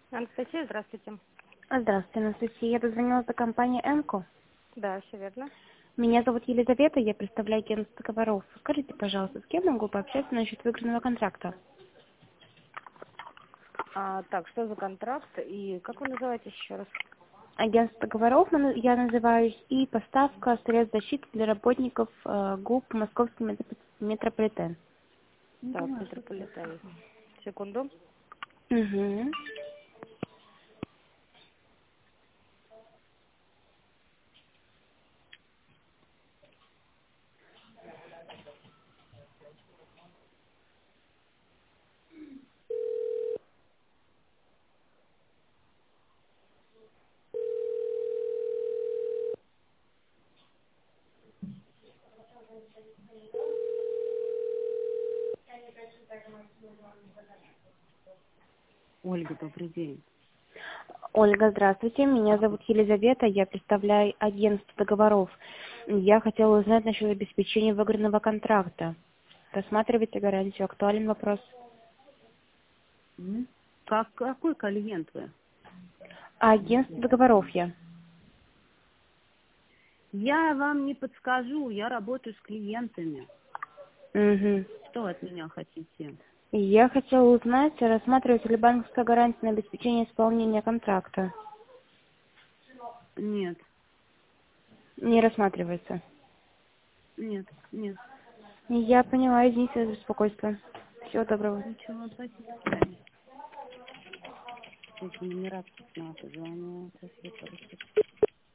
Анастасия, здравствуйте. Здравствуйте, Анастасия. Я дозвонилась до компании «Эмко». Да, все верно. Меня зовут Елизавета, я представляю агентство договоров. Скажите, пожалуйста, с кем могу пообщаться насчет выигранного контракта? Так, что за контракт и как вы называетесь еще раз? Агентство договоров я называюсь, и поставка средств защиты для работников ГУП Московский метрополитен. Так, метрополитен. Секунду. Угу. Ольга, добрый день. Ольга, здравствуйте. Меня зовут Елизавета, я представляю агентство договоров. Я хотела узнать насчет обеспечения выигранного контракта. Рассматриваете гарантию? Актуален вопрос. Какой клиент вы? Агентство договоров я. Я вам не подскажу, я работаю с клиентами. Угу. Что вы от меня хотите? Я хотела узнать, рассматривается ли банковская гарантия на обеспечение исполнения контракта. Нет, Не рассматривается. нет, нет. Я поняла, извините за беспокойство. Всего доброго. Ничего, спасибо, до свидания. Эти номера надо, звоню, сейчас я